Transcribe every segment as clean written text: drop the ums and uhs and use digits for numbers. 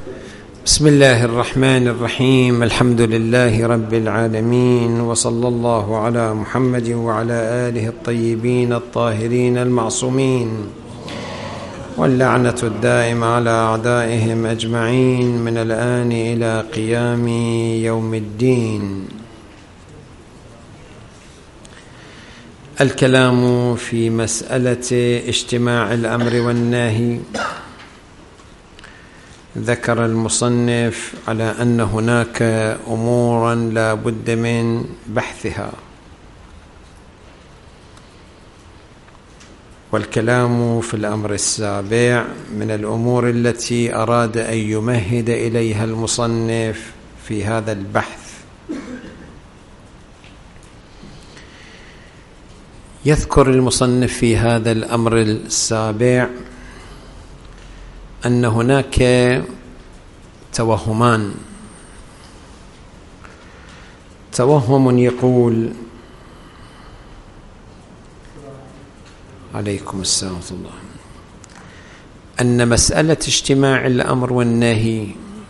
بسم الله الرحمن الرحيم. الحمد لله رب العالمين، وصلى الله على محمد وعلى آله الطيبين الطاهرين المعصومين، واللعنة الدائمة على أعدائهم أجمعين من الآن إلى قيام يوم الدين. الكلام في مسألة اجتماع الأمر والنهي. ذكر المصنف على أن هناك أمورا لا بد من بحثها، والكلام في الأمر السابع من الأمور التي أراد أن يمهد إليها المصنف في هذا البحث. يذكر المصنف في هذا الأمر السابع أن هناك توهمان. توهم يقول عليكم السلام ورحمة الله أن مسألة اجتماع الأمر والنهي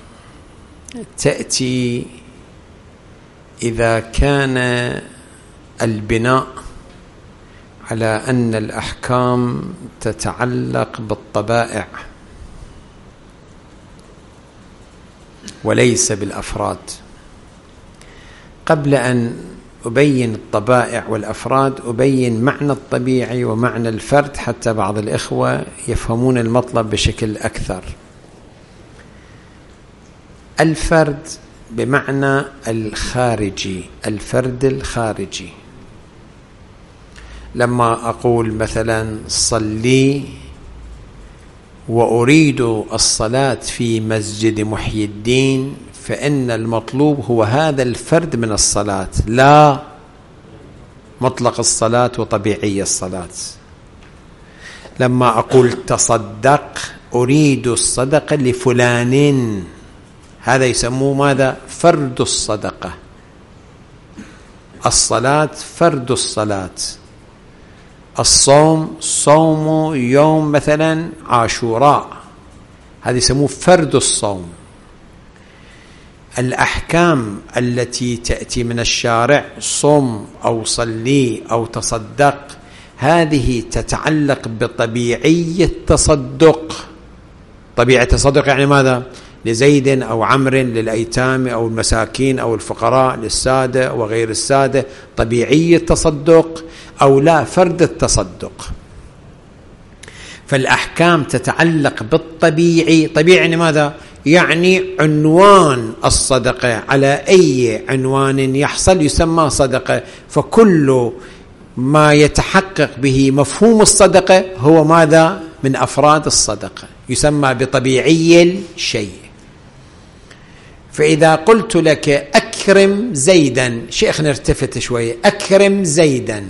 تأتي إذا كان البناء على أن الأحكام تتعلق بالطبائع وليس بالأفراد. قبل أن أبين الطبائع والأفراد أبين معنى الطبيعي ومعنى الفرد، حتى بعض الإخوة يفهمون المطلب بشكل أكثر. الفرد بمعنى الخارجي، الفرد الخارجي. لما أقول مثلا صلي وأريد الصلاة في مسجد محي الدين، فإن المطلوب هو هذا الفرد من الصلاة، لا مطلق الصلاة وطبيعي الصلاة. لما أقول تصدق أريد الصدقة لفلان، هذا يسموه ماذا؟ فرد الصدقة. الصلاة فرد الصلاة. الصوم صوم يوم مثلا عاشوراء، هذا يسموه فرد الصوم. الأحكام التي تأتي من الشارع صم أو صلي أو تصدق، هذه تتعلق بطبيعية التصدق. طبيعة التصدق يعني ماذا؟ لزيد أو عمر، للأيتام أو المساكين أو الفقراء، للسادة وغير السادة، طبيعية التصدق أو لا فرد التصدق. فالأحكام تتعلق بالطبيعي. طبيعي يعني ماذا؟ يعني عنوان الصدقة، على أي عنوان يحصل يسمى صدقة. فكل ما يتحقق به مفهوم الصدقة هو ماذا؟ من أفراد الصدقة، يسمى بطبيعي الشيء. فإذا قلت لك أكرم زيدا، شيخ نرتفت شوية، أكرم زيدا،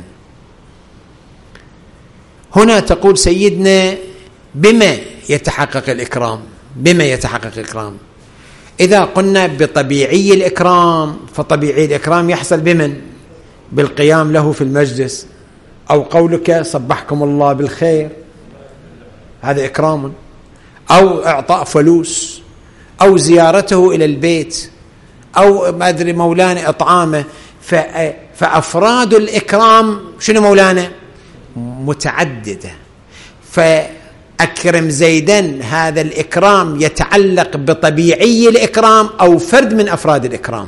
هنا تقول سيدنا بما يتحقق الإكرام؟ بما يتحقق الإكرام؟ إذا قلنا بطبيعي الإكرام، فطبيعي الإكرام يحصل بمن؟ بالقيام له في المجلس، أو قولك صبحكم الله بالخير، هذا إكرام، أو إعطاء فلوس، أو زيارته إلى البيت، أو ما أدري مولانا إطعامه. فأفراد الإكرام شنو مولانا؟ متعددة. فأكرم زيدا، هذا الإكرام يتعلق بطبيعي الإكرام أو فرد من أفراد الإكرام.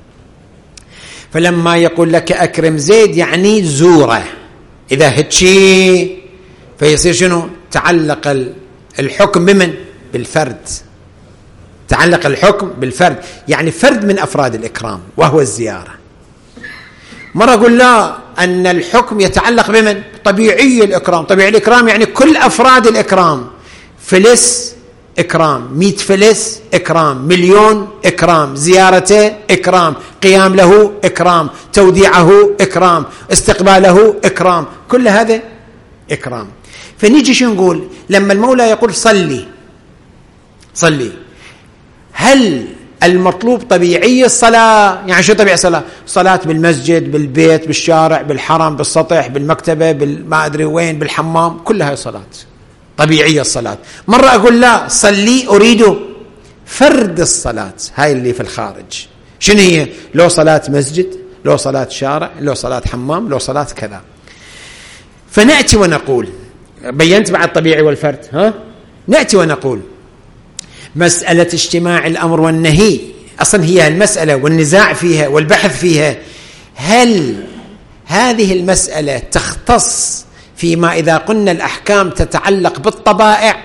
فلما يقول لك أكرم زيد يعني زوره، إذا هتشي فيصير شنو؟ تعلق الحكم بمن؟ بالفرد. تعلق الحكم بالفرد، يعني فرد من أفراد الإكرام وهو الزيارة. مرة أقول لا، أن الحكم يتعلق بمن؟ طبيعي الإكرام. طبيعي الإكرام يعني كل أفراد الإكرام. فلس إكرام، 100 فلس إكرام، مليون إكرام، زيارته إكرام، قيام له إكرام، توديعه إكرام، استقباله إكرام، كل هذا إكرام. فنيجي شو نقول لما المولى يقول صلي صلي؟ هل المطلوب طبيعي الصلاة؟ يعني شو طبيعي الصلاة؟ صلاة بالمسجد، بالبيت، بالشارع، بالحرم، بالسطح، بالمكتبة، بالما أدري وين، بالحمام، كلها صلاة طبيعية الصلاة. مرة أقول لا، صلي أريد فرد الصلاة هاي اللي في الخارج شنو هي؟ لو صلاة مسجد، لو صلاة شارع، لو صلاة حمام، لو صلاة كذا. فنأتي ونقول، بينت بعد الطبيعي والفرد، ها؟ نأتي ونقول مسألة اجتماع الأمر والنهي أصلا هي المسألة والنزاع فيها والبحث فيها، هل هذه المسألة تختص فيما إذا قلنا الأحكام تتعلق بالطبائع،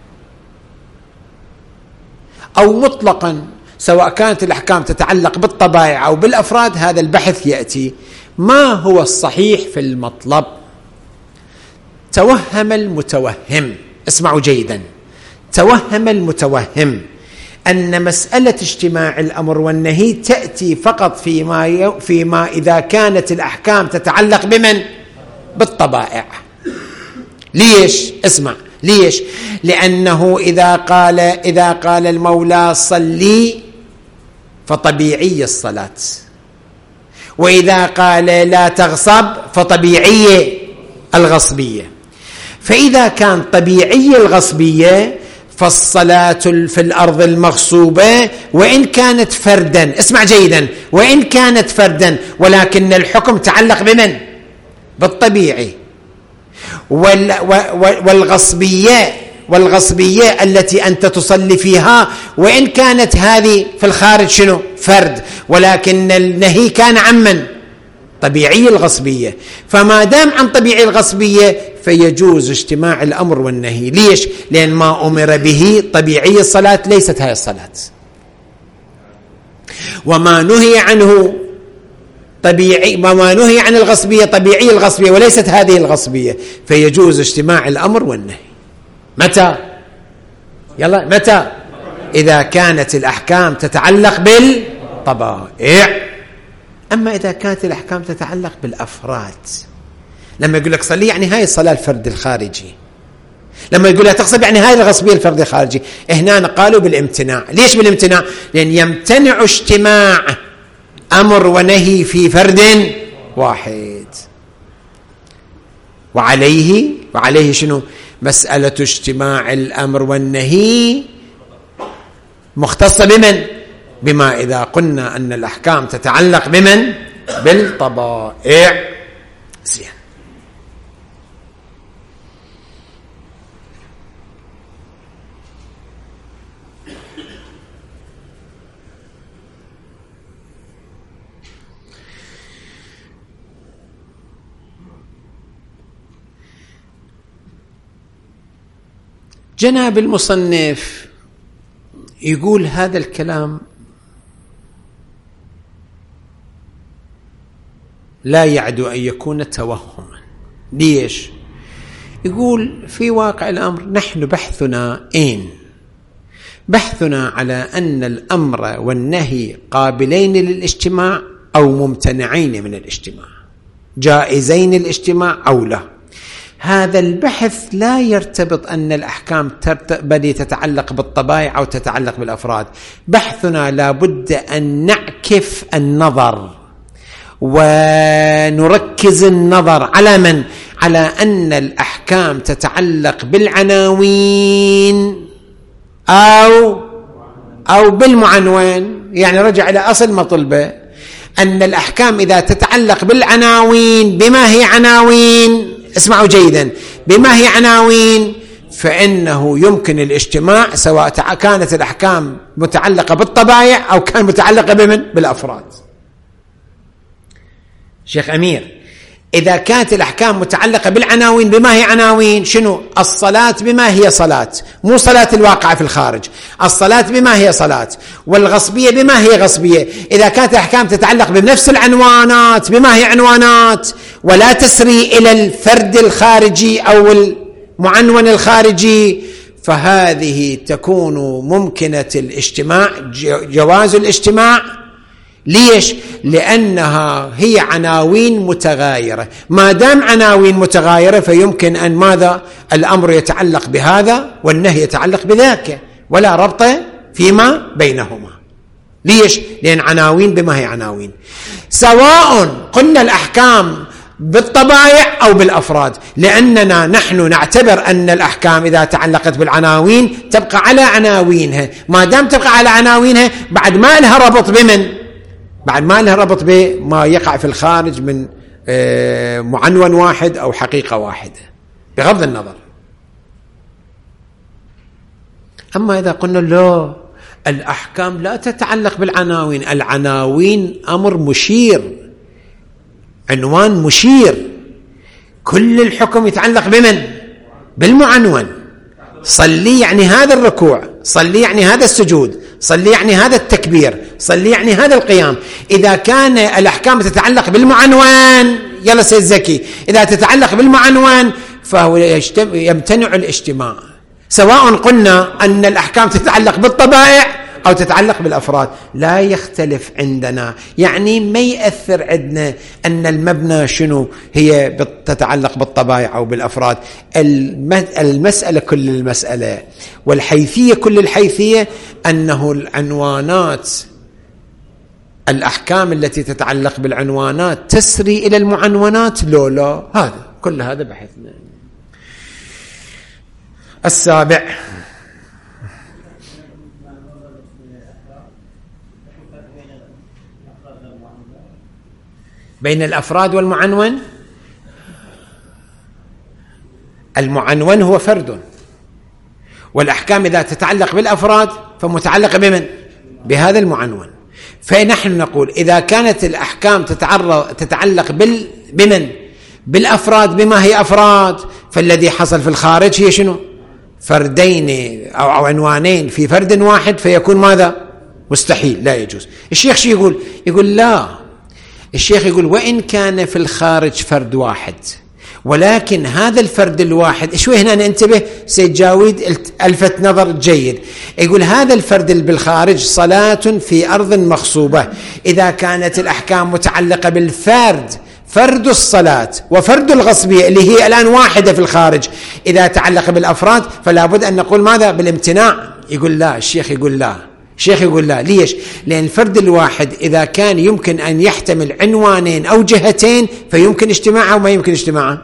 أو مطلقا سواء كانت الأحكام تتعلق بالطبائع أو بالأفراد؟ هذا البحث يأتي. ما هو الصحيح في المطلب؟ توهم المتوهم، اسمعوا جيدا، توهم المتوهم أن مسألة اجتماع الأمر والنهي تأتي فقط فيما إذا كانت الأحكام تتعلق بمن؟ بالطبائع. ليش؟ اسمع، ليش؟ لأنه إذا قال المولى صلي فطبيعي الصلاة، وإذا قال لا تغصب فطبيعي الغصبية. فإذا كان طبيعي الغصبية فالصلاة في الأرض المغصوبة وإن كانت فردا، اسمع جيدا، وإن كانت فردا ولكن الحكم تعلق بمن؟ بالطبيعي. والغصبية التي أنت تصلي فيها وإن كانت هذه في الخارج شنو؟ فرد، ولكن النهي كان عمن؟ طبيعي الغصبية. فما دام عن طبيعي الغصبية فيجوز اجتماع الأمر والنهي. ليش؟ لأن ما أمر به طبيعي الصلاة ليست هاي الصلاة، وما نهي عنه طبيعي، وما نهي عن الغصبية طبيعي الغصبية وليست هذه الغصبية، فيجوز اجتماع الأمر والنهي. متى؟ يلا متى؟ إذا كانت الأحكام تتعلق بالطبائع. أما إذا كانت الأحكام تتعلق بالأفراد، لما يقول لك صلي يعني هاي الصلاة الفرد الخارجي، لما يقول لها تغصب يعني هاي الغصبية الفرد الخارجي. هنا قالوا بالامتناع. ليش بالامتناع؟ لأن يمتنع اجتماع أمر ونهي في فرد واحد. وعليه شنو؟ مسألة اجتماع الأمر والنهي مختصة بمن؟ بما إذا قلنا أن الأحكام تتعلق بمن؟ بالطبائع. زين. جناب المصنف يقول هذا الكلام لا يعدو أن يكون توهما. ليش؟ يقول في واقع الأمر نحن بحثنا على أن الأمر والنهي قابلين للاجتماع أو ممتنعين من الاجتماع، جائزين الاجتماع أو لا. هذا البحث لا يرتبط أن الأحكام بل تتعلق بالطبائع أو تتعلق بالأفراد. بحثنا لابد أن نعكف النظر ونركز النظر على من؟ على أن الأحكام تتعلق بالعناوين أو بالمعنون. يعني رجع إلى أصل مطلبه، أن الأحكام إذا تتعلق بالعناوين، بما هي عناوين؟ اسمعوا جيدا، بما هي عناوين؟ فإنه يمكن الاجتماع سواء كانت الأحكام متعلقة بالطبائع أو كان متعلقة بمن؟ بالأفراد. شيخ أمير، إذا كانت الأحكام متعلقة بالعناوين، بما هي عناوين؟ شنو؟ الصلاة بما هي صلاة، مو صلاة الواقعة في الخارج، الصلاة بما هي صلاة، والغصبية بما هي غصبية. إذا كانت الأحكام تتعلق بنفس العنوانات، بما هي عنوانات، ولا تسري إلى الفرد الخارجي أو المعنون الخارجي، فهذه تكون ممكنة الاجتماع، جواز الاجتماع. ليش؟ لأنها هي عناوين متغايرة. ما دام عناوين متغايرة فيمكن أن ماذا؟ الأمر يتعلق بهذا والنهي يتعلق بذاك، ولا ربط فيما بينهما. ليش؟ لأن عناوين بما هي عناوين. سواء قلنا الأحكام بالطبائع أو بالأفراد، لأننا نحن نعتبر أن الأحكام إذا تعلقت بالعناوين تبقى على عناوينها، ما دام تبقى على عناوينها بعد ما لها ربط بمن؟ بعد ما لها ربط بما يقع في الخارج من معنون واحد أو حقيقة واحدة بغض النظر. أما إذا قلنا لا، الأحكام لا تتعلق بالعناوين، العناوين أمر مشير، عنوان مشير، كل الحكم يتعلق بمن؟ بالمعنون. صلي يعني هذا الركوع، صلي يعني هذا السجود، صلي يعني هذا التكبير، صلي يعني هذا القيام. إذا كان الأحكام تتعلق بالمعنون، يلا سيد زكي، إذا تتعلق بالمعنون فهو يمتنع الاجتماع، سواء قلنا أن الأحكام تتعلق بالطبائع أو تتعلق بالأفراد، لا يختلف عندنا. يعني ما يأثر عندنا أن المبنى شنو هي تتعلق بالطبائع أو بالأفراد. المسألة كل المسألة والحيثية كل الحيثية أنه العنوانات، الأحكام التي تتعلق بالعنوانات تسري إلى المعنونات لا، هذا كل هذا بحثنا. السابع، بين الأفراد والمعنون. المعنون هو فرد، والأحكام إذا تتعلق بالأفراد فمتعلقة بمن؟ بهذا المعنون. فنحن نقول إذا كانت الأحكام تتعلق بمن؟ بالأفراد، بما هي أفراد، فالذي حصل في الخارج هي شنو؟ فردين أو عنوانين في فرد واحد، فيكون ماذا؟ مستحيل، لا يجوز. الشيخ شو يقول؟ يقول لا، الشيخ يقول وإن كان في الخارج فرد واحد، ولكن هذا الفرد الواحد، شوي هنا ننتبه، سيد جاويد ألفت نظر جيد، يقول هذا الفرد اللي بالخارج صلاة في أرض مغصوبة. إذا كانت الأحكام متعلقة بالفرد، فرد الصلاة وفرد الغصبية اللي هي الآن واحدة في الخارج، إذا تعلق بالأفراد فلا بد أن نقول ماذا؟ بالامتناع. يقول لا، الشيخ يقول لا، الشيخ يقول لا. ليش؟ لأن الفرد الواحد إذا كان يمكن أن يحتمل عنوانين أو جهتين فيمكن اجتماعه وما يمكن اجتماعه.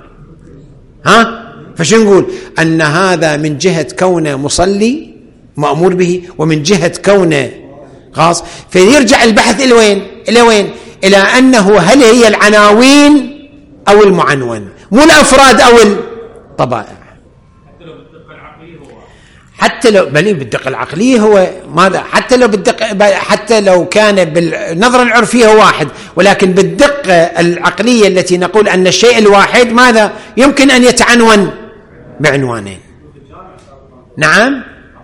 فشو نقول؟ أن هذا من جهة كونه مصلي مأمور به، ومن جهة كونه خاص. فيرجع البحث إلى وين؟ إلى وين؟ إلى أنه هل هي العناوين أو المعنون، مو الأفراد أو الطبائع. حتى لو بالدقة العقلية هو ماذا؟ حتى لو كان بالنظرة العرفية هو واحد، ولكن بالدقة العقلية التي نقول أن الشيء الواحد ماذا؟ يمكن أن يتعنون بعنوانين. نعم،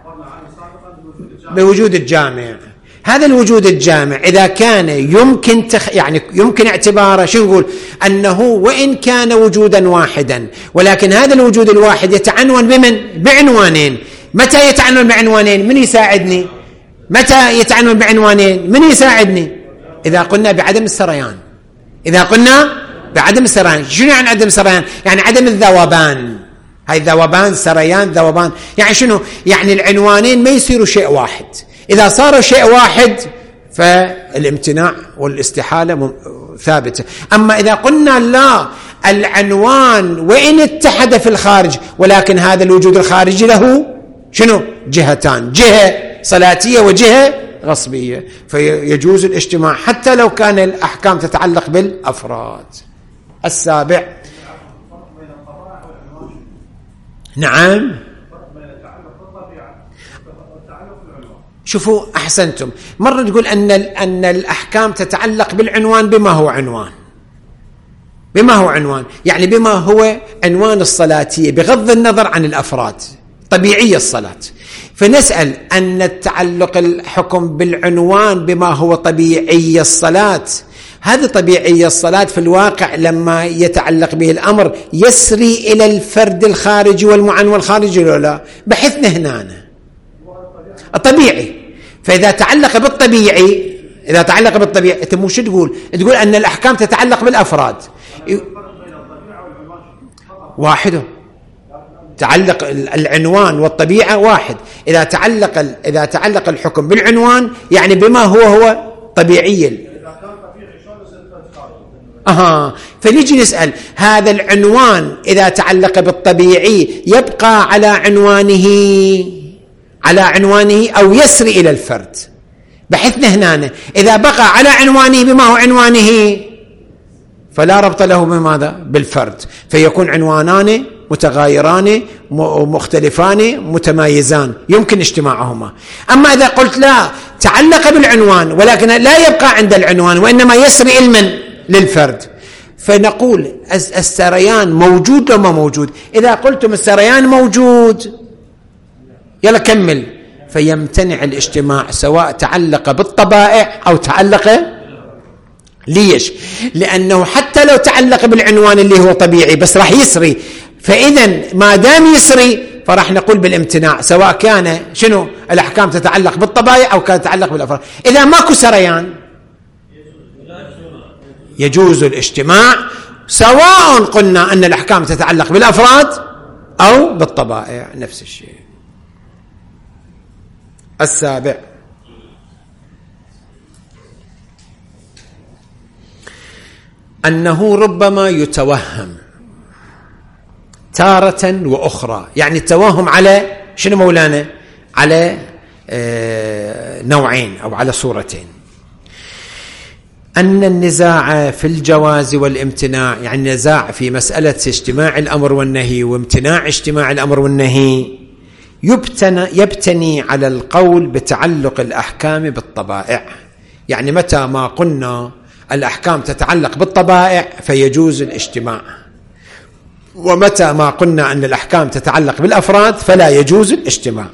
بوجود الجامع. هذا الوجود الجامع إذا كان يمكن يعني يمكن اعتباره، شو نقول؟ أنه وإن كان وجودا واحدا، ولكن هذا الوجود الواحد يتعنون بمن؟ بعنوانين. متى يتعنون بعنوانين؟ من يساعدني؟ متى يتعنون بعنوانين؟ من يساعدني؟ إذا قلنا بعدم السريان. إذا قلنا بعدم السريان، شنو يعني عدم السريان؟ يعني عدم الذوبان. هاي ذوبان، سريان، ذوبان، يعني شنو؟ يعني العنوانين ما يصيروا شيء واحد. إذا صاروا شيء واحد فالامتناع والاستحالة ثابتة. أما إذا قلنا لا، العنوان وإن اتحد في الخارج، ولكن هذا الوجود الخارجي له شنو؟ جهتان، جهة صلاتية وجهة غصبية، فيجوز الاجتماع حتى لو كان الأحكام تتعلق بالأفراد. السابع، نعم، شوفوا أحسنتم، مرة تقول أن الأحكام تتعلق بالعنوان بما هو عنوان، بما هو عنوان، يعني بما هو عنوان الصلاتية بغض النظر عن الأفراد، طبيعية الصلاة. فنسأل أن التعلق الحكم بالعنوان بما هو طبيعي الصلاة، هذه طبيعية الصلاة في الواقع لما يتعلق به الأمر يسري إلى الفرد الخارجي والمعنون الخارجي ولا لا؟ بحثنا هنا الطبيعي. فإذا تعلق بالطبيعي، إذا تعلق بالطبيعي، أنت مو شو تقول؟ تقول أن الأحكام تتعلق بالأفراد واحد، تعلق العنوان والطبيعة واحد. إذا تعلق الحكم بالعنوان يعني بما هو طبيعي. فنيجي نسأل هذا العنوان إذا تعلق بالطبيعي يبقى على عنوانه أو يسري إلى الفرد. بحثنا هنا إذا بقى على عنوانه بما هو عنوانه فلا ربط له بماذا؟ بالفرد، فيكون عنوانان متغايران مختلفان متمايزان يمكن اجتماعهما. أما إذا قلت لا تعلق بالعنوان ولكن لا يبقى عند العنوان وإنما يسري للفرد، فنقول السريان موجود لو ما موجود. إذا قلتم السريان موجود يلا كمل، فيمتنع الاجتماع سواء تعلق بالطبائع أو تعلق. ليش؟ لأنه حتى لو تعلق بالعنوان اللي هو طبيعي بس راح يسري، فإذا ما دام يسري فراح نقول بالامتناع سواء كان الأحكام تتعلق بالطبائع أو كانت تتعلق بالأفراد. إذا ماكو سريان يجوز الاجتماع سواء قلنا أن الأحكام تتعلق بالأفراد أو بالطبائع، نفس الشيء. السابع، أنه ربما يتوهم تارة وأخرى. يعني التوهم على شنو مولانا؟ على نوعين أو على صورتين. أن النزاع في الجواز والامتناع، يعني نزاع في مسألة اجتماع الأمر والنهي وامتناع اجتماع الأمر والنهي، يبتني على القول بتعلق الأحكام بالطبائع. يعني متى ما قلنا الأحكام تتعلق بالطبائع فيجوز الاجتماع، ومتى ما قلنا أن الأحكام تتعلق بالأفراد فلا يجوز الاجتماع.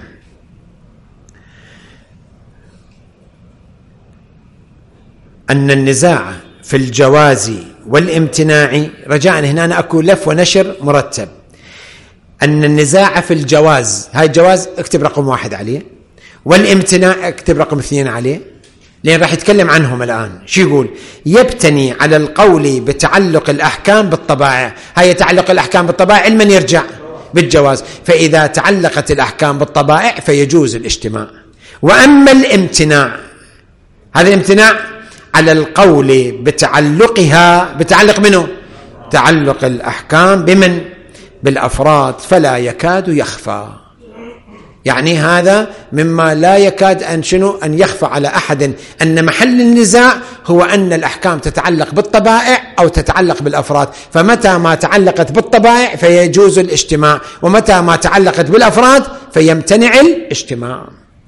أن النزاع في الجواز والامتناع، رجاء هنا أنا أكو لف ونشر مرتب. أن النزاع في الجواز، هاي الجواز اكتب رقم 1 عليه، والامتناع اكتب رقم 2 عليه، لأن راح يتكلم عنهم الآن. شو يقول؟ يبتني على القول بتعلق الأحكام بالطبائع. هاي تعلق الأحكام بالطبائع علما يرجع بالجواز، فإذا تعلقت الأحكام بالطبائع فيجوز الاجتماع. وأما الامتناع، هذا الامتناع على القول بتعلقها، بتعلق منه؟ تعلق الأحكام بمن؟ بالأفراد، فلا يكاد يخفى. يعني هذا مما لا يكاد أن يخفى على أحد، أن محل النزاع هو أن الأحكام تتعلق بالطبائع أو تتعلق بالأفراد، فمتى ما تعلقت بالطبائع فيجوز الاجتماع، ومتى ما تعلقت بالأفراد فيمتنع الاجتماع.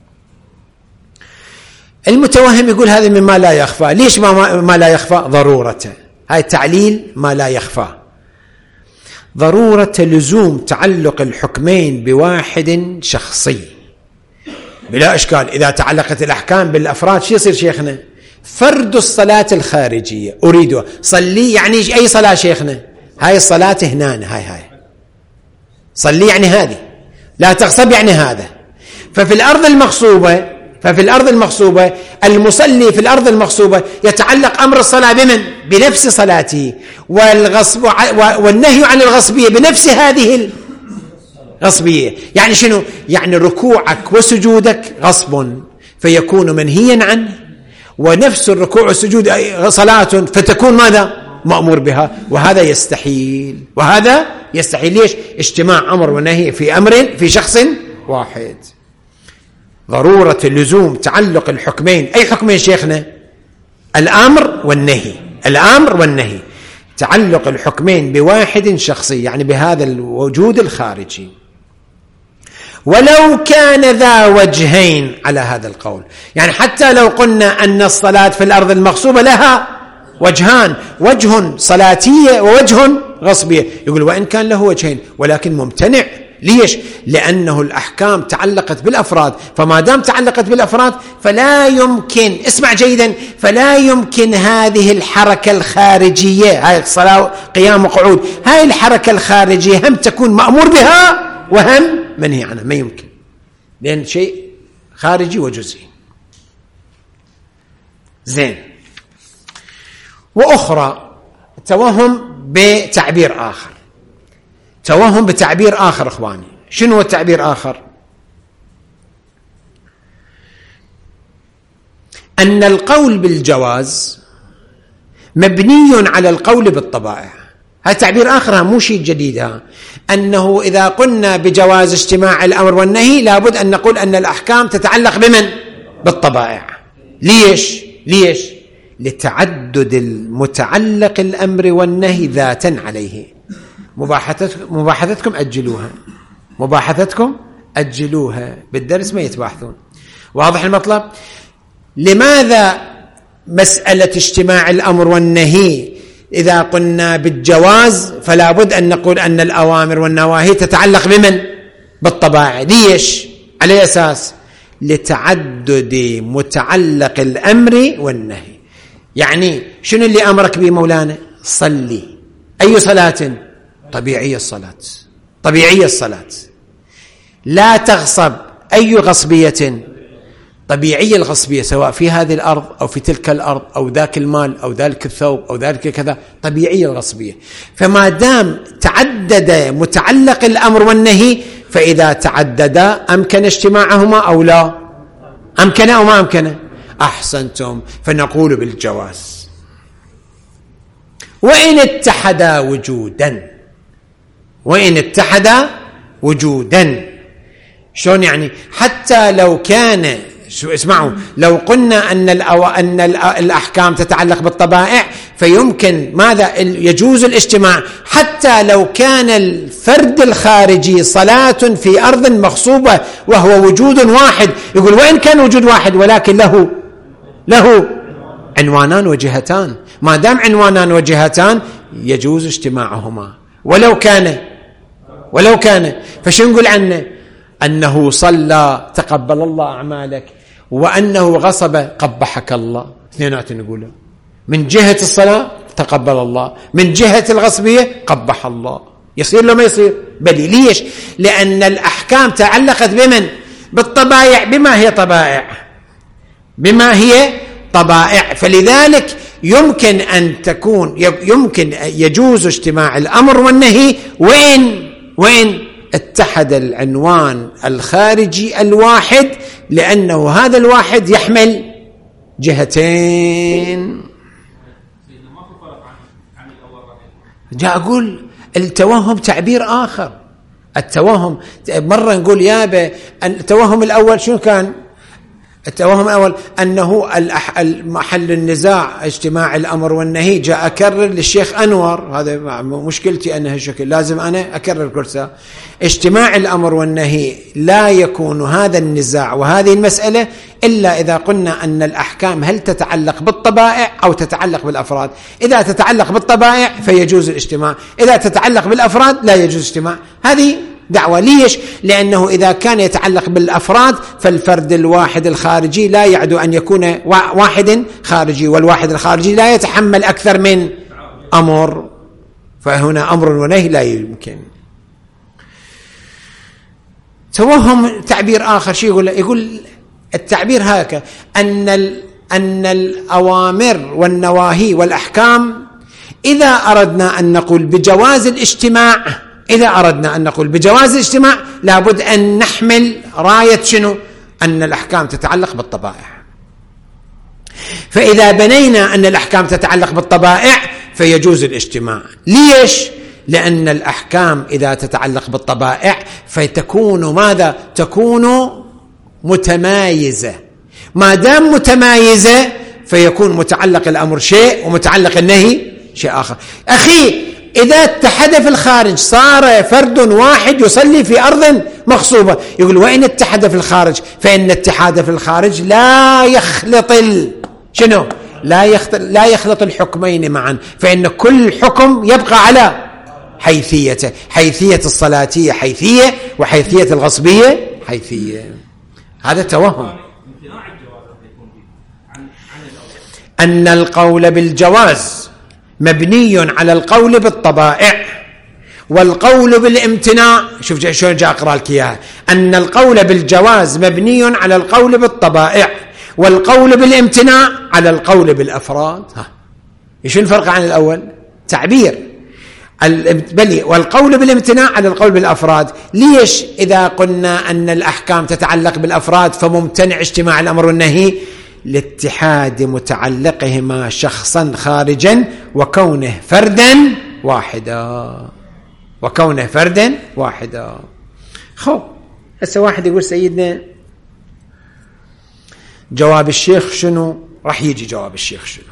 المتوهم يقول هذا مما لا يخفى. ليش ما لا يخفى؟ ضرورة. هاي تعليل ما لا يخفى، ضرورة لزوم تعلق الحكمين بواحد شخصي بلا إشكال. إذا تعلقت الأحكام بالأفراد شو يصير شيخنا؟ فرد الصلاة الخارجية أريدها، صلي يعني أي صلاة شيخنا؟ هاي الصلاة هنا، هاي صلي يعني هذه، لا تغصب يعني هذا. ففي الأرض المغصوبة المصلي في الأرض المغصوبة يتعلق أمر الصلاة بمن؟ بنفس صلاته، والنهي عن الغصبية بنفس هذه الغصبية. يعني شنو؟ يعني ركوعك وسجودك غصب فيكون منهيا عنه، ونفس الركوع والسجود صلاة فتكون ماذا؟ مأمور بها. وهذا يستحيل، ليش؟ اجتماع أمر ونهي في شخص واحد. ضرورة اللزوم تعلق الحكمين. أي حكمين شيخنا؟ الأمر والنهي، تعلق الحكمين بواحد شخصي، يعني بهذا الوجود الخارجي. ولو كان ذا وجهين على هذا القول، يعني حتى لو قلنا أن الصلاة في الأرض المغصوبة لها وجهان، وجه صلاتية ووجه غصبية، يقول وإن كان له وجهين ولكن ممتنع. ليش؟ لأنه الأحكام تعلقت بالأفراد، فما دام تعلقت بالأفراد فلا يمكن، اسمع جيدا، فلا يمكن هذه الحركة الخارجية، هاي الصلاة قيام وقعود، هاي الحركة الخارجية هم تكون مأمور بها وهم منهي عنها، ما يمكن، لأن شيء خارجي وجزئي. زين. وأخرى توهم بتعبير آخر، إخواني. شنو التعبير آخر؟ أن القول بالجواز مبني على القول بالطبائع. هذا تعبير آخر، مو شيء جديد، أنه إذا قلنا بجواز اجتماع الأمر والنهي لابد أن نقول أن الأحكام تتعلق بمن؟ بالطبائع. ليش؟ لتعدد المتعلق الأمر والنهي ذاتا عليه. مباحثتكم أجلوها بالدرس ما يتباحثون. واضح المطلب؟ لماذا مسألة اجتماع الأمر والنهي إذا قلنا بالجواز فلا بد أن نقول أن الأوامر والنواهي تتعلق بمن؟ بالطبائع. ليش؟ على أساس لتعدد متعلق الأمر والنهي. يعني شنو اللي أمرك به مولانا؟ صلي. أي صلاة؟ طبيعية الصلاة. لا تغصب. أي غصبية؟ طبيعية الغصبية، سواء في هذه الأرض أو في تلك الأرض أو ذاك المال أو ذلك الثوب أو ذلك كذا، طبيعية الغصبية. فما دام تعدد متعلق الأمر والنهي، فإذا تعددا أمكن اجتماعهما أو لا؟ أمكن أو ما أمكن؟ أحسنتم. فنقول بالجواز. وإن اتحدا وجودا. شلون يعني؟ حتى لو كان، اسمعوا، لو قلنا أن الأحكام تتعلق بالطبائع فيمكن ماذا؟ يجوز الاجتماع حتى لو كان الفرد الخارجي صلاة في أرض مغصوبة وهو وجود واحد. يقول وإن كان وجود واحد ولكن له عنوانان وجهتان. ما دام عنوانان وجهتان يجوز اجتماعهما ولو كان. فشو نقول عنه؟ أنه صلى تقبل الله أعمالك، وأنه غصب قبحك الله. اثنينات نقوله، من جهة الصلاة تقبل الله، من جهة الغصبية قبح الله. يصير لو ما يصير؟ بلي. ليش؟ لأن الأحكام تعلقت بمن؟ بالطبائع. بما هي طبائع. فلذلك يمكن أن تكون يجوز اجتماع الأمر والنهي وين اتحد العنوان الخارجي الواحد، لأنه هذا الواحد يحمل جهتين. جاء أقول التوهم تعبير آخر. التوهم مرة نقول يابا التوهم الأول شنو كان؟ التوهم الأول أنه محل النزاع اجتماع الأمر والنهي. جاء أكرر للشيخ أنور، هذا مشكلتي أنا هالشكل، لازم أنا أكرر كل ساعة. اجتماع الأمر والنهي لا يكون هذا النزاع وهذه المسألة إلا إذا قلنا أن الأحكام هل تتعلق بالطبائع أو تتعلق بالأفراد. إذا تتعلق بالطبائع فيجوز الاجتماع، إذا تتعلق بالأفراد لا يجوز الاجتماع. هذه دعوة. ليش؟ لأنه إذا كان يتعلق بالأفراد فالفرد الواحد الخارجي لا يعدو أن يكون واحد خارجي، والواحد الخارجي لا يتحمل أكثر من أمر، فهنا أمر ونهي لا يمكن. توهم تعبير آخر. شيء يقول التعبير هكذا أن الأوامر والنواهي والأحكام إذا أردنا أن نقول بجواز الاجتماع لابد أن نحمل راية شنو؟ أن الأحكام تتعلق بالطبائع. فإذا بنينا أن الأحكام تتعلق بالطبائع فيجوز الاجتماع. ليش؟ لأن الأحكام إذا تتعلق بالطبائع فتكون ماذا؟ تكون متمايزة. ما دام متمايزة فيكون متعلق الأمر شيء ومتعلق النهي شيء آخر. أخي إذا اتحد في الخارج صار فرد واحد يصلي في أرض مغصوبة. يقول وإن اتحد في الخارج، فإن اتحاد في الخارج لا يخلط شنو؟ لا يخلط الحكمين معا، فإن كل حكم يبقى على حيثيته. حيثية الصلاتية حيثية، وحيثية الغصبية حيثية. هذا توهم. أن القول بالجواز مبني على القول بالطبائع، والقول بالامتناع، شوف شلون جاء أقرأ لك إياها، أن القول بالجواز مبني على القول بالطبائع، والقول بالامتناع على القول بالأفراد. إيش الفرق عن الأول؟ تعبير. بل والقول بالامتناع على القول بالأفراد. ليش؟ إذا قلنا أن الأحكام تتعلق بالأفراد فممتنع اجتماع الأمر والنهي، لاتحاد متعلقهما شخصا خارجا وكونه فردا واحدا. خب هسه واحد يقول سيدنا جواب الشيخ شنو؟ راح يجي جواب الشيخ شنو،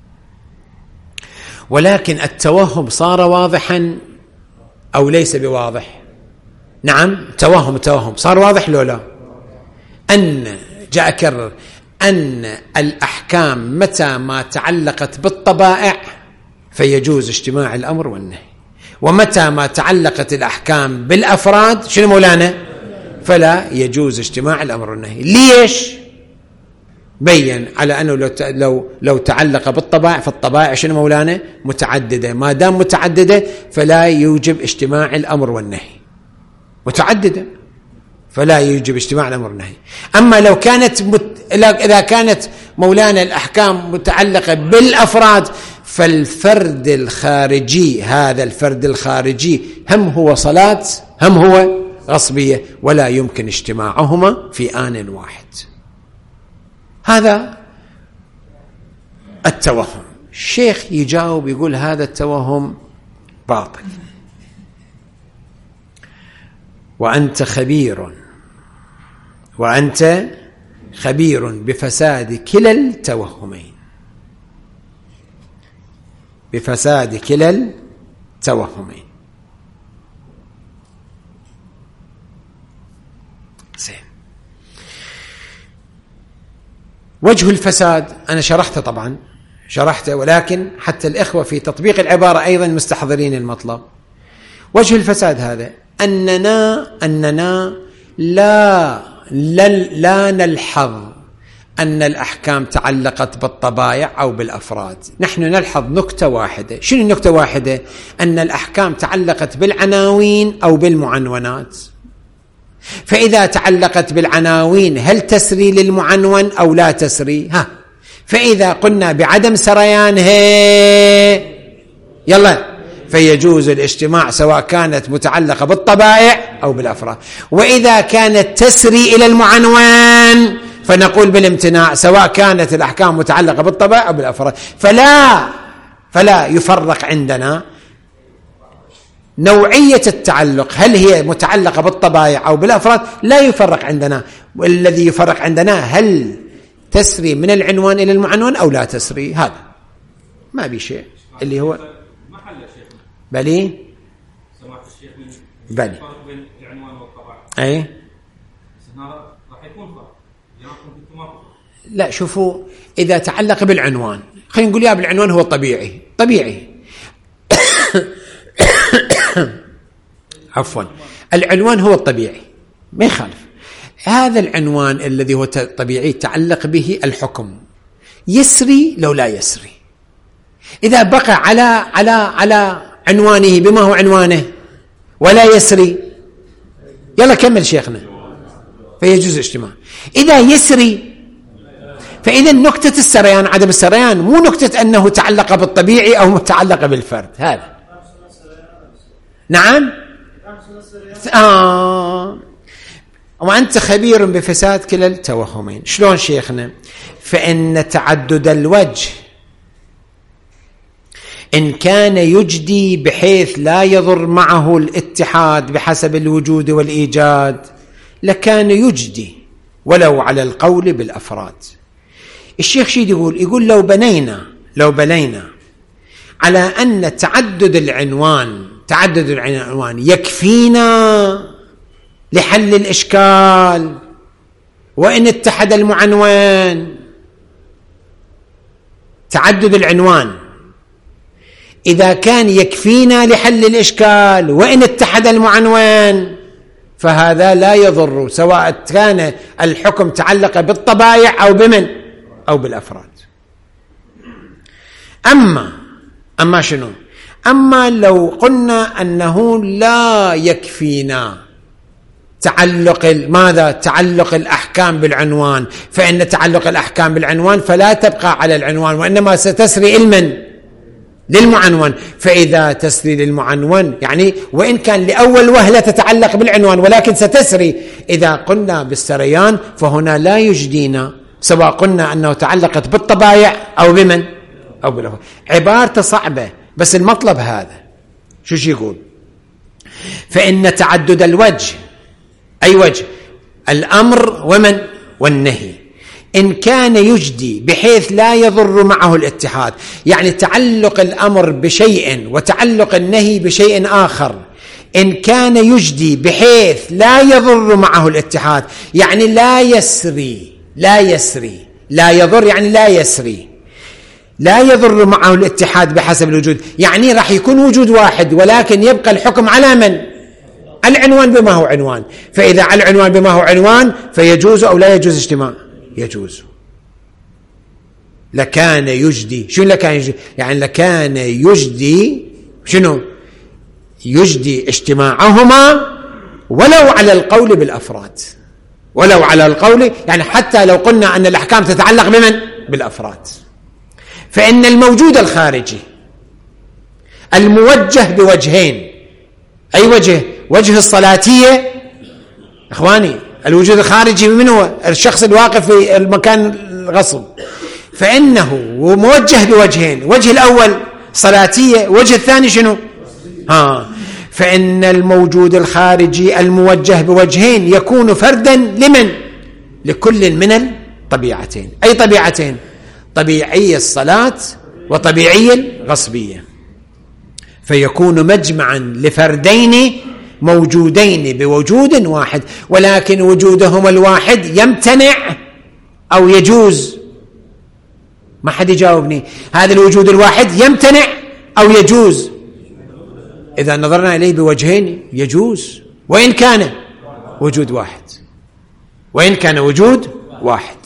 ولكن التوهم صار واضحا أو ليس بواضح؟ نعم توهم صار واضح لو لا؟ أن جاء كرر أن الأحكام متى ما تعلقت بالطبائع فيجوز اجتماع الأمر والنهي، ومتى ما تعلقت الأحكام بالأفراد شنو مولانا؟ فلا يجوز اجتماع الأمر والنهي. ليش؟ بين على أنه لو تعلق بالطبائع فالطبائع شنو مولانا؟ متعددة، ما دام متعددة فلا يوجب اجتماع الأمر والنهي، متعددة فلا يوجب اجتماع الأمر والنهي. أما لو كانت إذا كانت مولانا الأحكام متعلقة بالأفراد فالفرد الخارجي، هذا الفرد الخارجي هم هو صلاة هم هو غصبية، ولا يمكن اجتماعهما في آن واحد. هذا التوهم. الشيخ يجاوب يقول هذا التوهم باطل، وأنت خبير بفساد كلا التوهمين، زين. وجه الفساد أنا شرحته ولكن حتى الإخوة في تطبيق العبارة أيضا مستحضرين المطلب. وجه الفساد هذا أننا لا نلحظ أن الأحكام تعلقت بالطبائع أو بالأفراد. نحن نلحظ نكتة واحدة. شنو النكتة واحدة؟ أن الأحكام تعلقت بالعناوين أو بالمعنونات. فإذا تعلقت بالعناوين هل تسري للمعنون أو لا تسري؟ فإذا قلنا بعدم سريانها يلا فيجوز الاجتماع سواء كانت متعلقة بالطبائع أو بالأفراد. وإذا كانت تسري إلى المعنون فنقول بالامتناع سواء كانت الأحكام متعلقة بالطبائع أو بالأفراد. فلا يفرق عندنا نوعية التعلق، هل هي متعلقة بالطبائع أو بالأفراد، لا يفرق عندنا. والذي يفرق عندنا هل تسري من العنوان إلى المعنون أو لا تسري. هذا ما بي شيء اللي هو بلي سماحة الشيخ بلي الفرق بين العنوان والطبائع. أي راح يكون فرق. لا شوفوا، إذا تعلق بالعنوان خلينا نقول يا بالعنوان هو طبيعي عفوا العنوان هو الطبيعي ما يخالف. هذا العنوان الذي هو طبيعي تعلق به الحكم، يسري لو لا يسري. إذا بقى على عنوانه بما هو عنوانه ولا يسري يلا كمل شيخنا فيجوز اجتماع. إذا يسري فإذا نكتة السريان عدم السريان مو نكتة أنه تعلق بالطبيعي أو متعلق بالفرد. هذا نعم وأنت خبير بفساد كلا التوهمين. شلون شيخنا؟ فإن تعدد الوجه إن كان يجدي بحيث لا يضر معه الاتحاد بحسب الوجود والإيجاد لكان يجدي ولو على القول بالأفراد. الشيخ شيد يقول لو بنينا على أن تعدد العنوان يكفينا لحل الإشكال وإن اتحد المعنون. تعدد العنوان إذا كان يكفينا لحل الإشكال وإن اتحد المعنون فهذا لا يضر سواء كان الحكم تعلق بالطبائع أو بمن أو بالأفراد. أما شنو؟ أما لو قلنا أنه لا يكفينا تعلق الأحكام بالعنوان، فإن تعلق الأحكام بالعنوان فلا تبقى على العنوان وإنما ستسري للمعنون. فإذا تسري للمعنون يعني وإن كان لأول وهلة تتعلق بالعنوان ولكن ستسري، إذا قلنا بالسريان فهنا لا يجدينا سواء قلنا أنه تعلقت بالطبائع أو بمن أو بالأفراد. عبارته صعبة بس المطلب هذا. شو يقول؟ فإن تعدد الوجه، أي وجه؟ الأمر ومن والنهي، إن كان يجدي بحيث لا يضر معه الاتحاد، يعني تعلق الأمر بشيء وتعلق النهي بشيء آخر، إن كان يجدي بحيث لا يضر معه الاتحاد، يعني لا يسري لا يضر، يعني لا يسري، لا يضر معه الاتحاد بحسب الوجود، يعني راح يكون وجود واحد ولكن يبقى الحكم على من؟ العنوان بما هو عنوان. فإذا على العنوان بما هو عنوان فيجوز أو لا يجوز اجتماع؟ يجوز. لكان يجدي، شنو لكان يجدي؟ يعني لكان يجدي شنو؟ يجدي اجتماعهما ولو على القول بالأفراد، ولو على القول، يعني حتى لو قلنا أن الأحكام تتعلق بمن؟ بالأفراد. فإن الموجود الخارجي الموجه بوجهين، أي وجه؟ وجه الصلاتية. إخواني الوجود الخارجي من هو؟ الشخص الواقف في المكان الغصب، فإنه موجه بوجهين، وجه الأول صلاتية، وجه الثاني شنو؟ فإن الموجود الخارجي الموجه بوجهين يكون فردا لمن؟ لكل من الطبيعتين. أي طبيعتين؟ طبيعي الصلاة وطبيعي الغصبية، فيكون مجمعا لفردين موجودين بوجود واحد، ولكن وجودهما الواحد يمتنع أو يجوز؟ ما حد يجاوبني. هذا الوجود الواحد يمتنع أو يجوز؟ إذا نظرنا إليه بوجهين يجوز، وإن كان وجود واحد، وإن كان وجود واحد.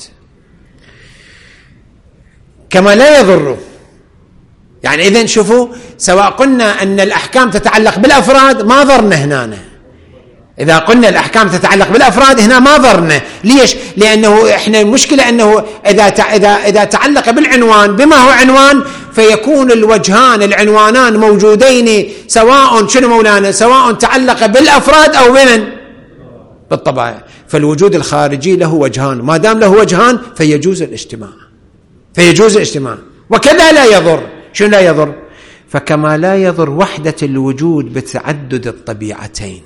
كما لا يضر، يعني إذن شوفوا، سواء قلنا أن الأحكام تتعلق بالأفراد ما ضرنا هنا، إذا قلنا الأحكام تتعلق بالأفراد هنا ما ضرنا. ليش؟ لأنه إحنا المشكلة أنه إذا تعلق بالعنوان بما هو عنوان فيكون الوجهان العنوانان موجودين، سواء شنو مولانا؟ سواء تعلق بالأفراد أو بمن؟ بالطبائع. فالوجود الخارجي له وجهان، ما دام له وجهان فيجوز الاجتماع، فيجوز الاجتماع. وكذا لا يضر. شنو لا يضر؟ فكما لا يضر وحدة الوجود بتعدد الطبيعتين،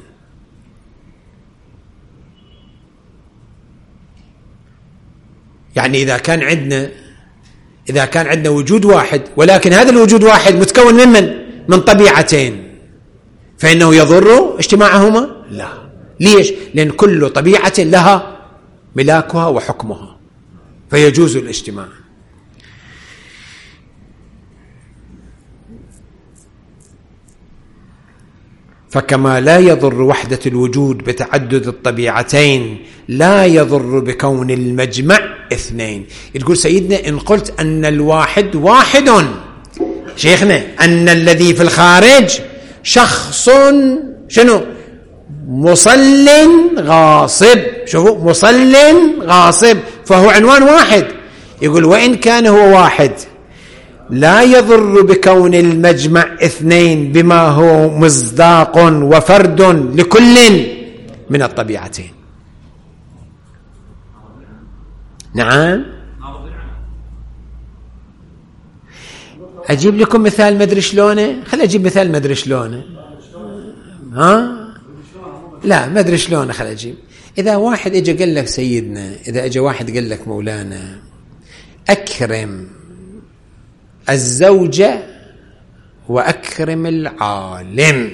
يعني إذا كان عندنا وجود واحد ولكن هذا الوجود واحد متكون من طبيعتين، فإنه يضر اجتماعهما؟ لا. ليش؟ لأن كل طبيعة لها ملاكها وحكمها، فيجوز الاجتماع. فكما لا يضر وحدة الوجود بتعدد الطبيعتين لا يضر بكون المجمع اثنين. تقول سيدنا إن قلت أن الواحد واحد، شيخنا أن الذي في الخارج شخص شنو؟ مصل غاصب. شوفوا، مصل غاصب، فهو عنوان واحد. يقول وإن كان هو واحد لا يضر بكون المجمع اثنين بما هو مصداق وفرد لكل من الطبيعتين. نعم. أجيب لكم مثال مدري شلونه. خلي أجيب مثال مدري شلونه. لا مدري شلونه. خلي أجيب. إذا واحد إجا قال لك سيدنا، إذا إجا واحد قال لك مولانا أكرم الزوجة وأكرم العالم،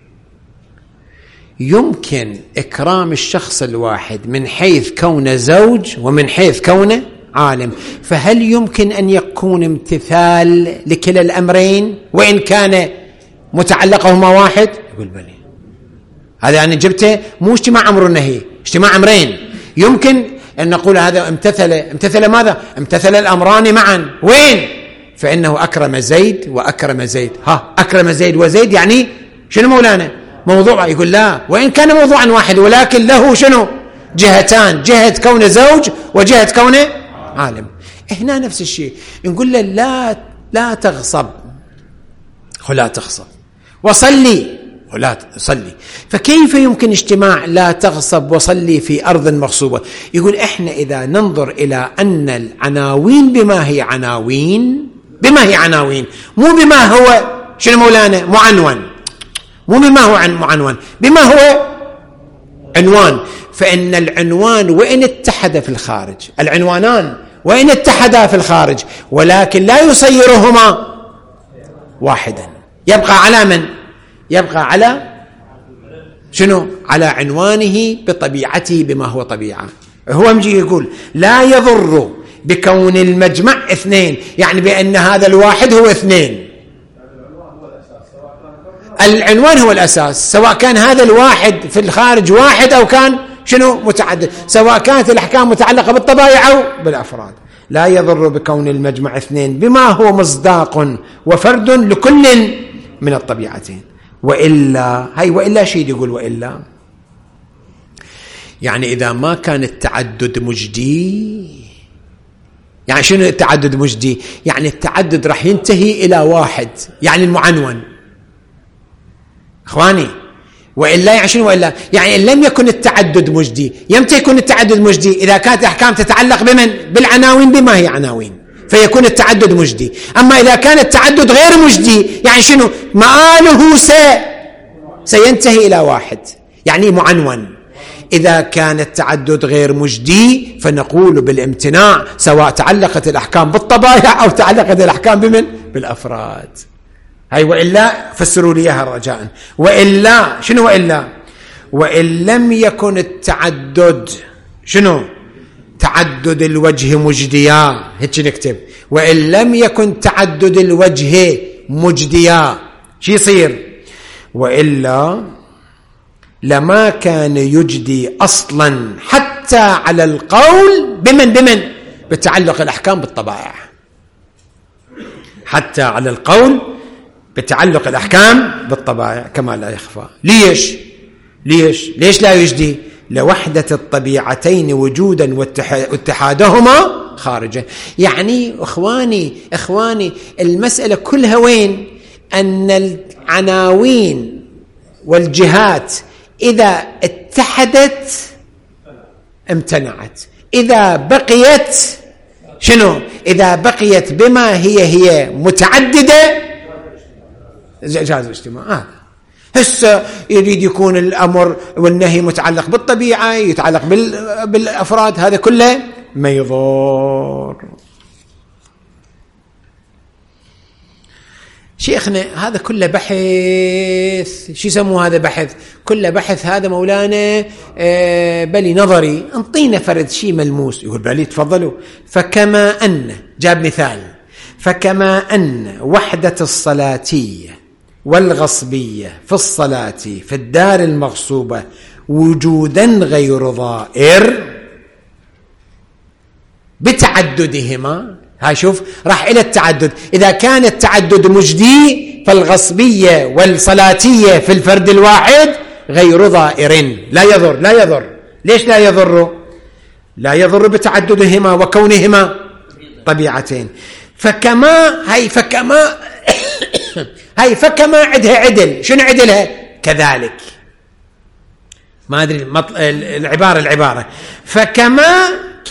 يمكن إكرام الشخص الواحد من حيث كونه زوج ومن حيث كونه عالم، فهل يمكن أن يكون امتثال لكلا الأمرين وإن كان متعلقهما واحد؟ يقول بلي. هذا يعني جبته مو اجتماع أمر النهي، اجتماع أمرين. يمكن أن نقول هذا امتثل ماذا؟ امتثل الأمران معا. وين؟ فإنه أكرم زيد وأكرم زيد. أكرم زيد وزيد يعني شنو مولانا؟ موضوع. يقول لا، وإن كان موضوعا واحد ولكن له شنو؟ جهتان، جهة كون زوج وجهة كونه عالم. هنا نفس الشيء، نقول له لا تغصب، لا تغصب، وصلي ولا تصلي. فكيف يمكن اجتماع لا تغصب وصلي في أرض مغصوبة؟ يقول إحنا إذا ننظر إلى أن العناوين بما هي عناوين، مو بما هو شنو مولانا معنون، مو بما هو معنون، بما هو عنوان. فإن العنوان وإن اتحد في الخارج، العنوانان وإن اتحدا في الخارج، ولكن لا يصيرهما واحدا، يبقى على من؟ يبقى على شنو؟ على عنوانه بطبيعته بما هو طبيعة. هو مجي يقول لا يضر بكون المجمع اثنين، يعني بأن هذا الواحد هو اثنين. العنوان هو الأساس، سواء كان هذا الواحد في الخارج واحد أو كان شنو متعدد، سواء كانت الأحكام متعلقة بالطبائع أو بالأفراد. لا يضر بكون المجمع اثنين بما هو مصداق وفرد لكل من الطبيعتين. وإلا، هاي وإلا شيء يقول وإلا، يعني إذا ما كان التعدد مجدي. يعني شنو التعدد مجدي؟ يعني التعدد راح ينتهي إلى واحد، يعني المعنون. إخواني، وإلا يعني شنو وإلا؟ يعني إن لم يكن التعدد مجدي، يمتى يكون التعدد مجدي؟ إذا كانت الأحكام تتعلق بمن؟ بالعناوين بما هي عناوين، فيكون التعدد مجدي. أما إذا كان التعدد غير مجدي، يعني شنو؟ مآله سينتهي إلى واحد، يعني معنون. إذا كان التعدد غير مجدي فنقول بالامتناع، سواء تعلقت الأحكام بالطبائع أو تعلقت الأحكام بمن؟ بالأفراد. هاي وإلا فسروا لي اياها رجاء. وإلا شنو وإلا؟ وإن لم يكن التعدد شنو؟ تعدد الوجه مجديا، هيك نكتب. وإن لم يكن تعدد الوجه مجديا شو يصير؟ وإلا لما كان يجدي أصلا حتى على القول بمن؟ بتعلق الأحكام بالطبائع، حتى على القول بتعلق الأحكام بالطبائع كما لا يخفى. ليش لا يجدي؟ لوحدة الطبيعتين وجودا واتحادهما خارجا. يعني إخواني المسألة كلها وين؟ أن العناوين والجهات إذا اتحدت امتنعت، إذا بقيت شنو؟ إذا بقيت بما هي متعددة جاز الاجتماع. هسه يريد يكون الأمر والنهي متعلق بالطبيعة، يتعلق بالأفراد، هذا كله ما يضر. شيخنا هذا كله بحث، شو يسموه هذا بحث؟ كله بحث هذا مولانا بلي نظري، انطينا فرد شيء ملموس. يقول بلي تفضلوا. فكما أن، جاب مثال، فكما أن وحدة الصلاتية والغصبية في الصلاة في الدار المغصوبة وجودا غير ضائر بتعددهما. هاي شوف راح إلى التعدد. إذا كان التعدد مجدي فالغصبية والصلاتية في الفرد الواحد غير ضائر، لا يضر. ليش لا يضر؟ لا يضر بتعددهما وكونهما طبيعتين. فكما فكما عدها عدل. شنو عدلها؟ كذلك. ما أدري العبارة فكما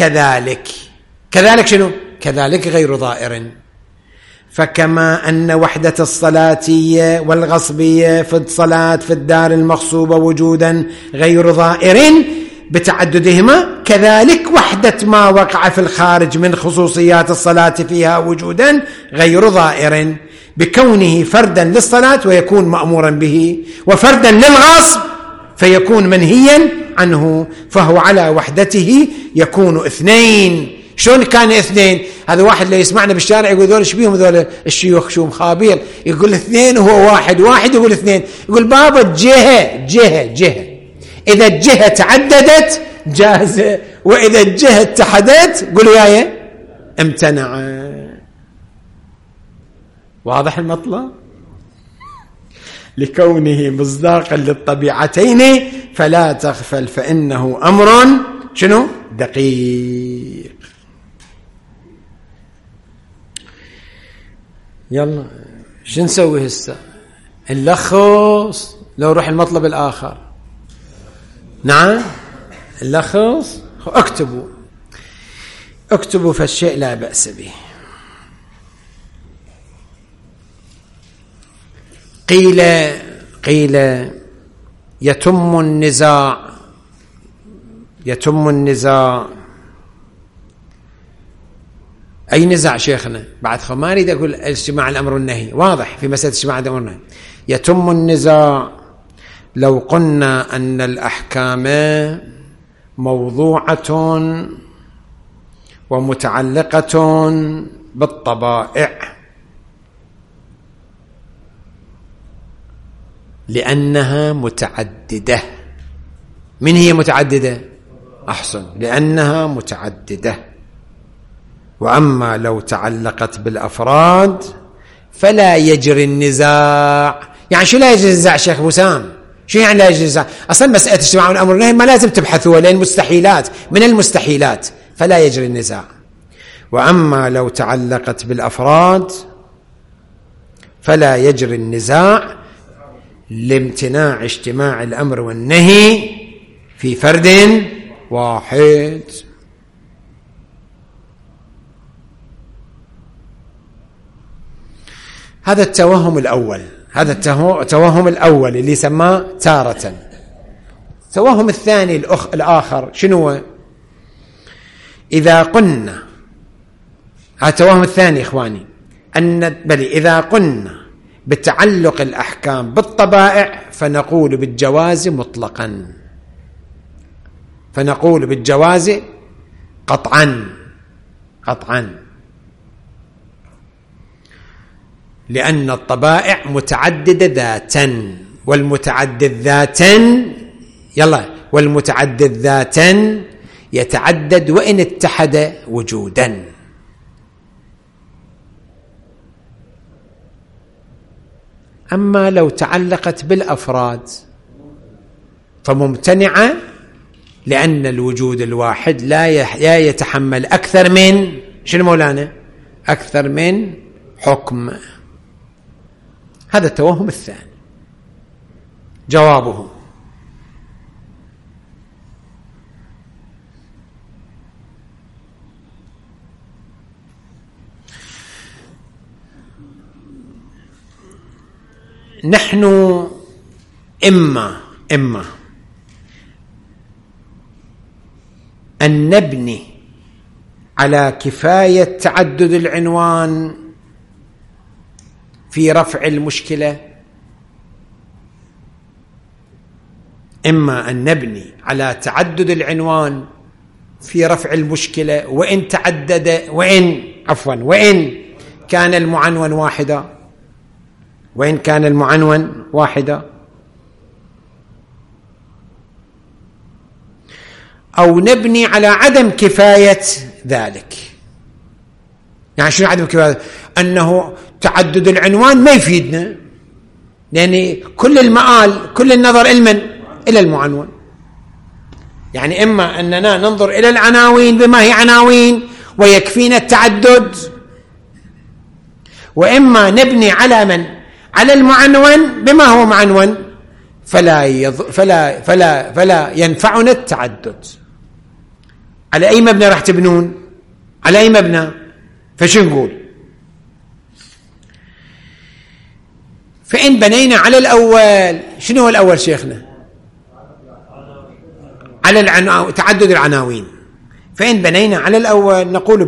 كذلك شنو؟ كذلك غير ضائر. فكما أن وحدة الصلاتية والغصبية في الصلاة في الدار المغصوبة وجودا غير ضائر بتعددهما، كذلك وحدة ما وقع في الخارج من خصوصيات الصلاة فيها وجودا غير ضائر بكونه فردا للصلاة ويكون مأمورا به، وفردا للغصب فيكون منهيا عنه، فهو على وحدته يكون اثنين. شلون كان اثنين؟ هذا واحد اللي يسمعنا بالشارع يقول ذول ايش بيهم ذول الشيوخ شو مخابيل، يقول اثنين وهو واحد يقول اثنين. يقول بابا جهة إذا الجهة تعددت جاز، وإذا الجهة اتحدت قولوا ياي امتنع. واضح المطلب؟ لكونه مصداقا للطبيعتين فلا تغفل، فإنه أمر شنو؟ دقيق. يلا شو نسوي هسه؟ نلخص لو روح المطلب الآخر. نعم اللخص اكتبوا فالشيء لا بأس به. قيل يتم النزاع. أي نزاع شيخنا؟ بعد ما أريد أقول اجتماع الأمر والنهي، واضح في مسألة اجتماع الأمر والنهي. يتم النزاع لو قلنا أن الأحكام موضوعة ومتعلقة بالطبائع لأنها متعددة. من هي متعددة؟ أحسن، لأنها متعددة. وأما لو تعلقت بالأفراد فلا يجري النزاع. يعني شو لا يجري النزاع شيخ بسام؟ شو يعني لا يجري النزاع؟ أصلا مسألة اجتماع الأمر والنهي ما لازم تبحثوها لأن مستحيلات من المستحيلات، فلا يجري النزاع. وأما لو تعلقت بالأفراد فلا يجري النزاع لامتناع اجتماع الأمر والنهي في فرد واحد. هذا التوهم الأول اللي سماه تارة. التوهم الثاني الآخر شنو؟ إذا قلنا التوهم الثاني إخواني إذا قلنا بتعلق الأحكام بالطبائع فنقول بالجواز مطلقا، فنقول بالجواز قطعا لأن الطبائع متعددة ذاتا، والمتعدد ذاتا يتعدد وإن اتحد وجودا. أما لو تعلقت بالأفراد فممتنعة لأن الوجود الواحد لا يتحمل أكثر من شنو مولانا؟ أكثر من حكم. هذا التوهم الثاني. جوابه نحن إما أن نبني على كفاية تعدد العنوان في رفع المشكلة، إما أن نبني على تعدد العنوان في رفع المشكلة وإن تعدد وإن كان المعنون واحدا، أو نبني على عدم كفاية ذلك. يعني شنو عدم كفاية؟ أنه تعدد العنوان ما يفيدنا، لأن كل النظر إلى المعنون. يعني إما أننا ننظر إلى العناوين بما هي عناوين ويكفينا التعدد، وإما نبني على المعنون بما هو معنون فلا ينفعنا التعدد. على أي مبنى راح تبنون؟ على أي مبنى؟ فشو نقول؟ فإن بنينا على الأول، شنو هو الأول شيخنا؟ على تعدد العناوين. فإن بنينا على الأول نقول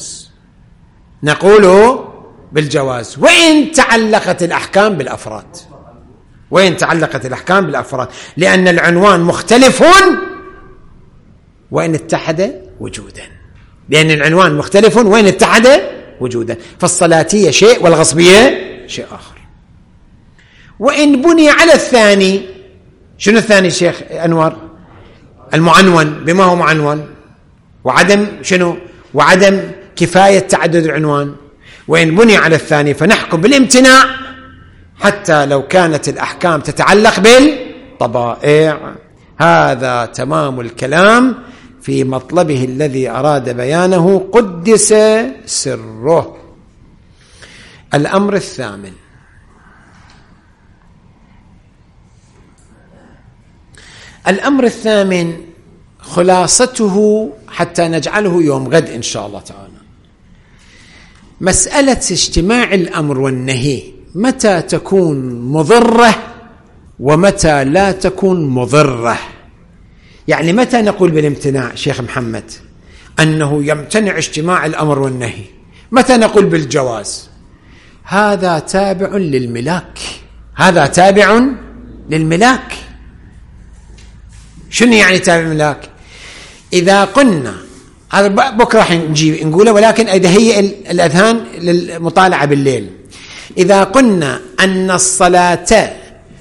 بالجواز وإن تعلقت الأحكام بالأفراد، لأن العنوان مختلف وإن اتحد وجودا، فالصلاتية شيء والغصبية شيء آخر. وإن بني على الثاني، شنو الثاني شيخ أنور؟ المعنون بما هو معنون وعدم كفاية تعدد العنوان. وإن بني على الثاني فنحكم بالامتناع حتى لو كانت الأحكام تتعلق بالطبائع. هذا تمام الكلام في مطلبه الذي أراد بيانه قدس سره. الأمر الثامن: الأمر الثامن خلاصته حتى نجعله يوم غد إن شاء الله تعالى، مسألة اجتماع الأمر والنهي متى تكون مضرة ومتى لا تكون مضرة. يعني متى نقول بالامتناع شيخ محمد أنه يمتنع اجتماع الأمر والنهي، متى نقول بالجواز؟ هذا تابع للملاك، هذا تابع للملاك. شنو يعني تابع للملاك؟ إذا قلنا هذا بكرة راح نقوله، ولكن هي الأذهان للمطالعة بالليل. إذا قلنا أن الصلاة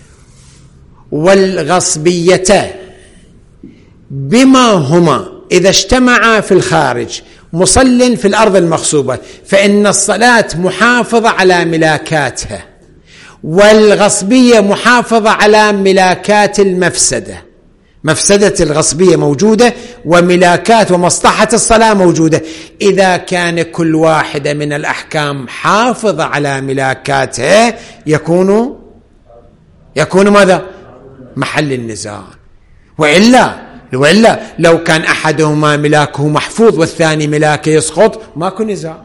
والغصبية بما هما إذا اجتمعا في الخارج مصل في الأرض المغصوبة، فإن الصلاة محافظة على ملاكاتها، والغصبية محافظة على ملاكات المفسدة. مفسدة الغصبية موجودة وملاكات ومصلحة الصلاة موجودة. إذا كان كل واحدة من الأحكام حافظة على ملاكاتها يكون ماذا؟ محل النزاع. وإلا لو كان أحدهما ملاكه محفوظ والثاني ملاكه يسقط ماكو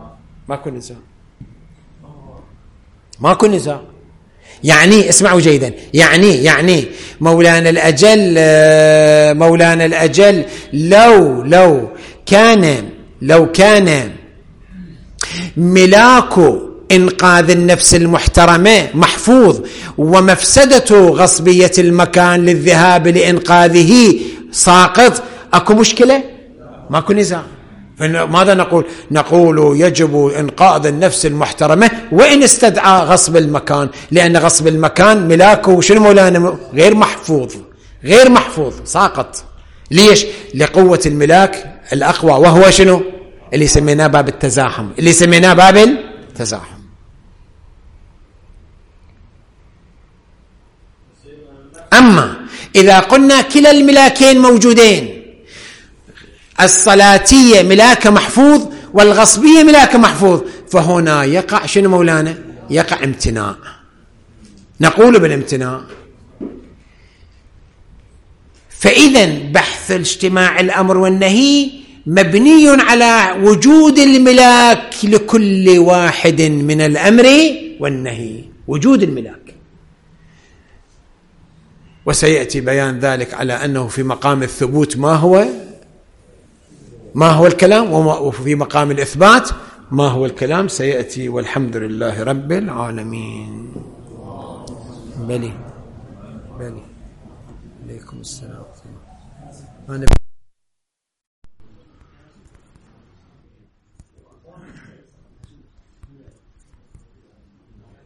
نزاع. يعني اسمعوا جيدا، يعني مولانا الأجل لو كان ملاك إنقاذ النفس المحترمة محفوظ ومفسدة غصبية المكان للذهاب لإنقاذه ساقط، أكو مشكلة؟ ماكو نزاع. ماذا نقول يجب إنقاذ النفس المحترمة وإن استدعى غصب المكان، لأن غصب المكان ملاكه شنو مولانا؟ غير محفوظ ساقط. ليش؟ لقوة الملاك الأقوى، وهو شنو؟ اللي سميناه باب التزاحم، أما إذا قلنا كلا الملاكين موجودين، الصلاتية ملاك محفوظ والغصبية ملاك محفوظ، فهنا يقع شنو مولانا؟ يقع امتناع. نقول بالامتناع. فإذا بحث اجتماع الأمر والنهي مبني على وجود الملاك لكل واحد من الأمر والنهي، وجود الملاك. وسيأتي بيان ذلك على أنه في مقام الثبوت ما هو الكلام، وفي مقام الإثبات ما هو الكلام سيأتي، والحمد لله رب العالمين. بلي عليكم السلام.